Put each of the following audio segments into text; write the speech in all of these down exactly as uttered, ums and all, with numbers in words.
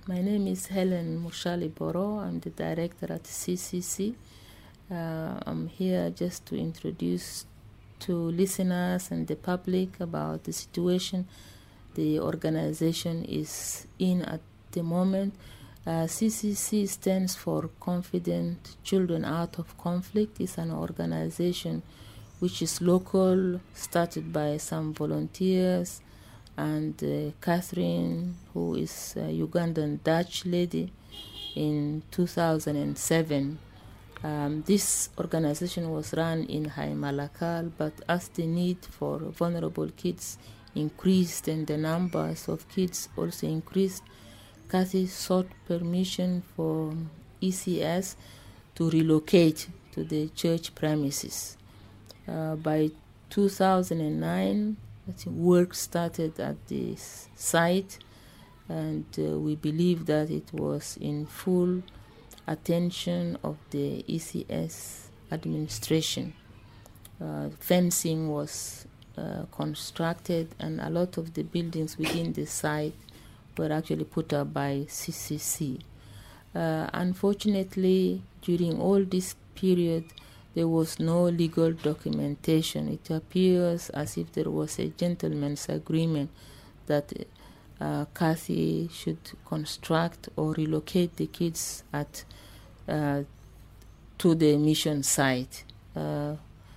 My name is Helen Mushali Boro. I'm the director at C C C. Uh, I'm here just to introduce to listeners and the public about the situation the organization is in at the moment. Uh, C C C stands for Confident Children Out of Conflict. It's an organization which is local, started by some volunteers, and uh, Catherine, who is a Ugandan Dutch lady, in two thousand seven. Um, this organization was run in Hai Malakal, but as the need for vulnerable kids increased and the numbers of kids also increased, Kathy sought permission for E C S to relocate to the church premises. Uh, by two thousand nine, I think work started at this site, and uh, we believe that it was in full attention of the E C S administration. Uh, fencing was uh, constructed, and a lot of the buildings within the site were actually put up by C C C. Uh, unfortunately, during all this period, there was no legal documentation. It appears as if there was a gentleman's agreement that uh, Kathy should construct or relocate the kids at uh, to the mission site. Uh,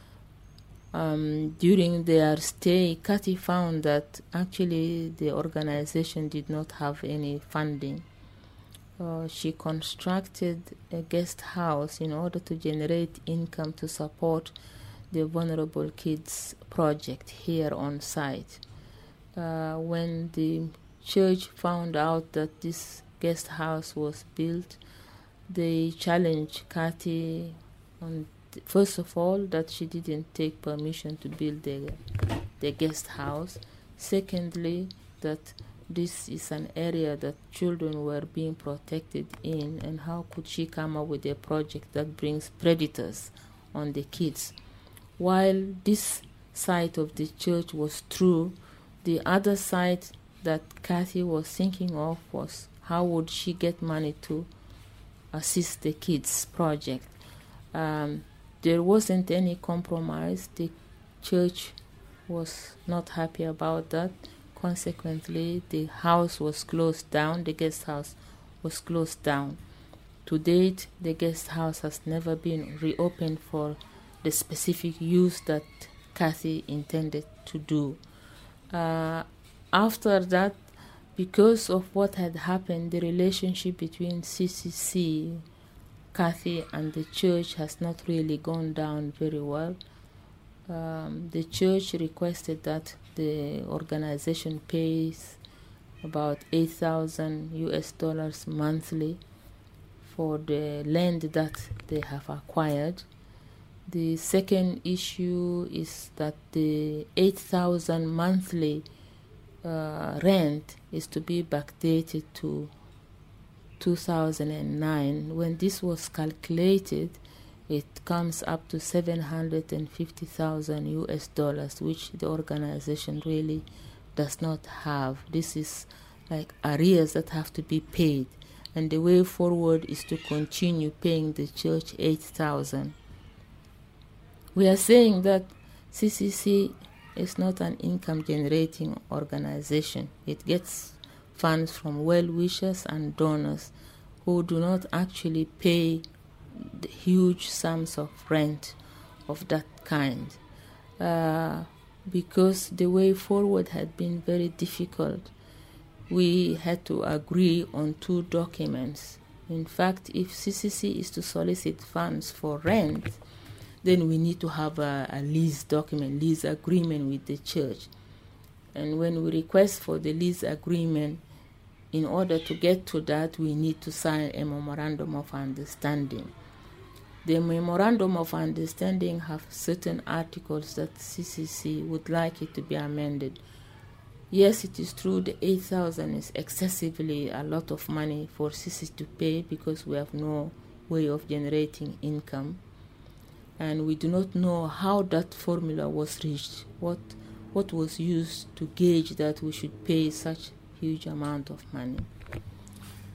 um, during their stay, Kathy found that actually the organization did not have any funding. Uh, she constructed a guest house in order to generate income to support the Vulnerable Kids project here on site. Uh, when the church found out that this guest house was built, they challenged Kathy on, th- first of all, that she didn't take permission to build the, the guest house. Secondly, that this is an area that children were being protected in, and how could she come up with a project that brings predators on the kids? While this side of the church was true, the other side that Kathy was thinking of was how would she get money to assist the kids project. Um, there wasn't any compromise. The church was not happy about that. Consequently, the house was closed down, the guest house was closed down. To date, the guest house has never been reopened for the specific use that Kathy intended to do. Uh, after that, because of what had happened, the relationship between C C C, Kathy, and the church has not really gone down very well. Um, the church requested that the organization pays about eight thousand U S dollars monthly for the land that they have acquired. The second issue is that the eight thousand monthly uh, rent is to be backdated to two thousand nine. When this was calculated, it comes up to seven hundred fifty thousand U S dollars, which the organization really does not have. This is like arrears that have to be paid, and the way forward is to continue paying the church eight thousand. We are saying that C C C is not an income-generating organization. It gets funds from well-wishers and donors who do not actually pay the huge sums of rent of that kind, uh, because the way forward had been very difficult. We had to agree on two documents. In fact, if C C C is to solicit funds for rent, then we need to have a, a lease document, lease agreement with the church. And when we request for the lease agreement, in order to get to that, we need to sign a memorandum of understanding. The memorandum of understanding have certain articles that C C C would like it to be amended. Yes, it is true the eight thousand is excessively a lot of money for C C C to pay because we have no way of generating income. And we do not know how that formula was reached, what what was used to gauge that we should pay such huge amount of money.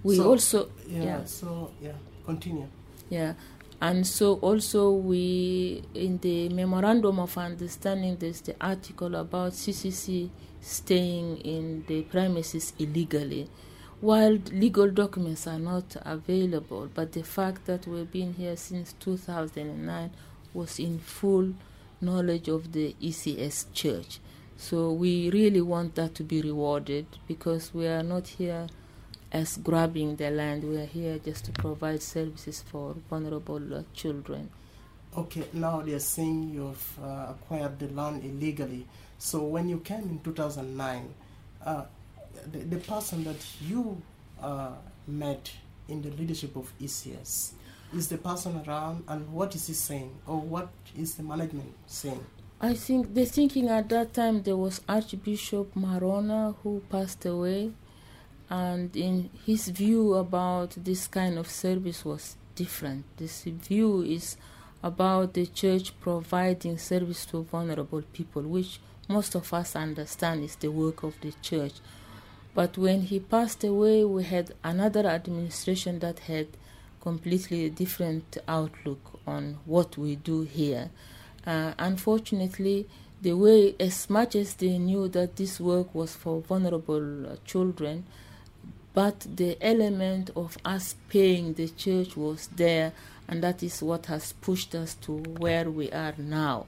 We so, also... Yeah, yeah. so, yeah, continue. Yeah. And so also we, in the Memorandum of Understanding, there's the article about C C C staying in the premises illegally, while legal documents are not available. But the fact that we've been here since two thousand nine was in full knowledge of the E C S Church. So we really want that to be rewarded, because we are not here as grabbing the land. We are here just to provide services for vulnerable uh, children. Okay, now they're saying you've uh, acquired the land illegally. So when you came in two thousand nine, uh, the, the person that you uh, met in the leadership of E C S, is the person around, and what is he saying, or what is the management saying? I think the thinking at that time, there was Archbishop Marona who passed away, and in his view about this kind of service was different. This view is about the church providing service to vulnerable people, which most of us understand is the work of the church. But when he passed away, we had another administration that had completely different outlook on what we do here. Uh, unfortunately, the way, as much as they knew that this work was for vulnerable uh, children, but the element of us paying the church was there, and that is what has pushed us to where we are now.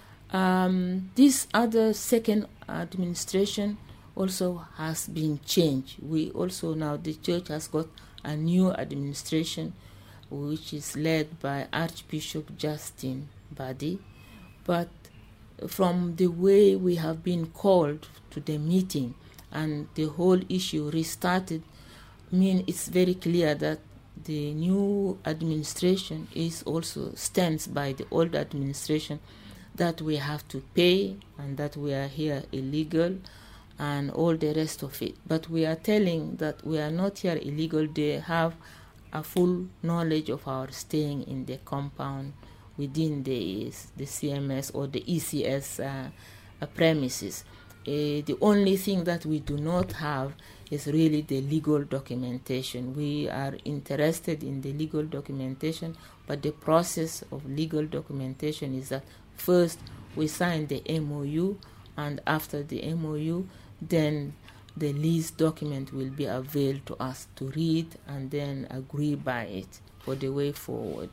Um, this other second administration also has been changed. We also now, the church has got a new administration, which is led by Archbishop Justin Badi. But from the way we have been called to the meeting and the whole issue restarted, I mean, it's very clear that the new administration is also stands by the old administration, that we have to pay and that we are here illegal and all the rest of it. But we are telling that we are not here illegal. They have a full knowledge of our staying in the compound within the, the C M S or the E C S uh, uh, premises. Uh, the only thing that we do not have is really the legal documentation. We are interested in the legal documentation, but the process of legal documentation is that first we sign the M O U, and after the M O U, then the lease document will be available to us to read and then agree by it for the way forward.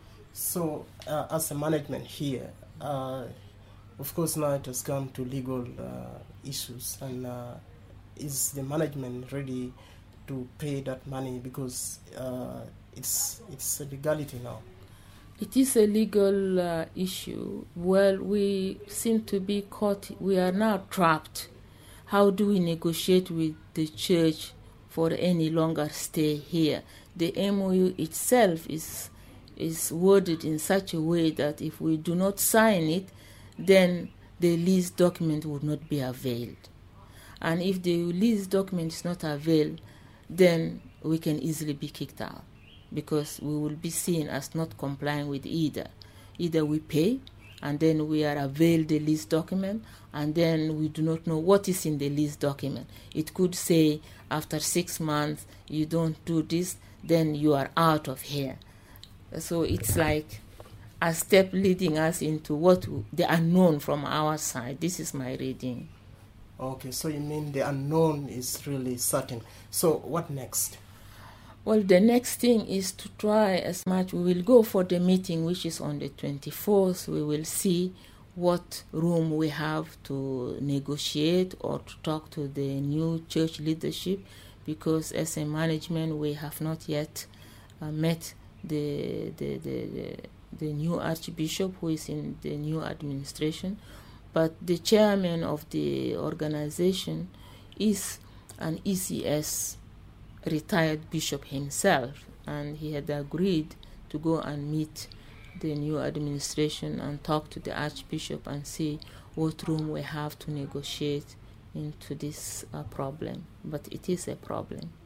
So, uh, as a management here, uh, of course now it has come to legal uh, issues, and uh, is the management ready to pay that money, because uh, it's it's a legality now? It is a legal uh, issue. Well, we seem to be caught. We are now trapped. How do we negotiate with the church for any longer stay here? The M O U itself is is worded in such a way that if we do not sign it, then the lease document would not be availed. And if the lease document is not availed, then we can easily be kicked out, because we will be seen as not complying with either. Either we pay, and then we are availed the lease document, and then we do not know what is in the lease document. It could say, after six months, you don't do this, then you are out of here. So it's like a step leading us into what the unknown from our side. This is my reading. Okay, so you mean the unknown is really certain. So what next? Well, the next thing is to try as much. We will go for the meeting, which is on the twenty-fourth. We will see what room we have to negotiate or to talk to the new church leadership, because as a management, we have not yet uh, met the, the, the, the, the new archbishop who is in the new administration. But the chairman of the organization is an E C S retired bishop himself, and he had agreed to go and meet the new administration and talk to the archbishop and see what room we have to negotiate into this uh, problem. But it is a problem.